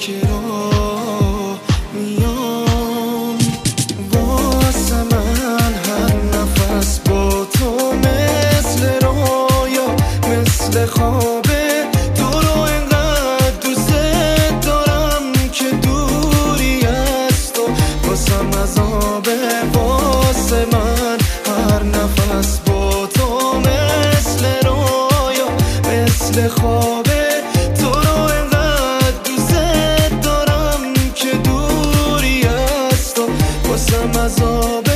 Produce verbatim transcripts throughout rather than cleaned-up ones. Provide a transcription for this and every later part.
که راه میام. واسه من هر نفس با تو مثل رویا، مثل خوابه. تو رو انقدر دوست دارم که دوری از تو واسم عذابه. واسه من هر نفس با تو مثل رویا، مثل خوابه. تو رو انقدر دوست دارم که دوری از تو واسم عذابه.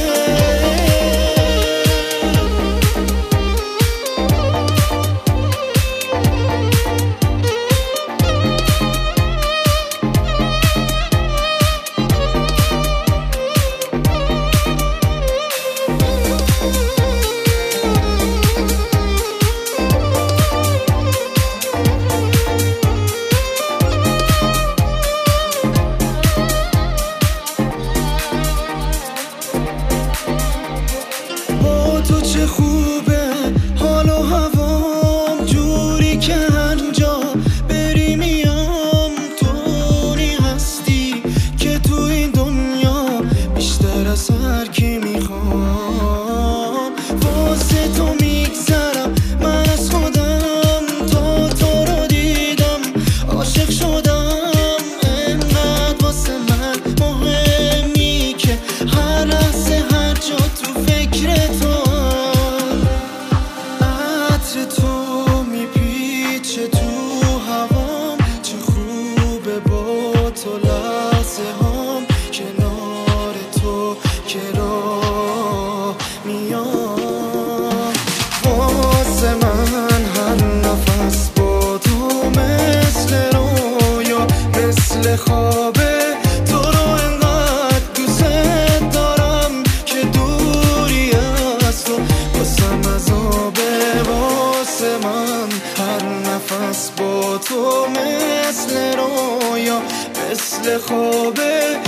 تو چه خوبه حال و هوام، جوری که هر جا بری میام. تو هستی که تو این دنیا بیشتر از هر کی میخوام. واسه تو میگذرم من از خودم، تا تو رو دیدم عاشق شدم. انقدر واسه من مهمی که هر لحظه هر جا تو فکر تو. تو میپیچه تو هوام، چه خوبه با تو لحظه هام. کنار تو که راه میام. واسه من هر نفس با تو مثل رویا، مثل خوابه. تو رو انقدر دوست دارم که دوری از تو واسم عذابه. واسه من هر نفس با تو مثل رویا، مثل خوابه.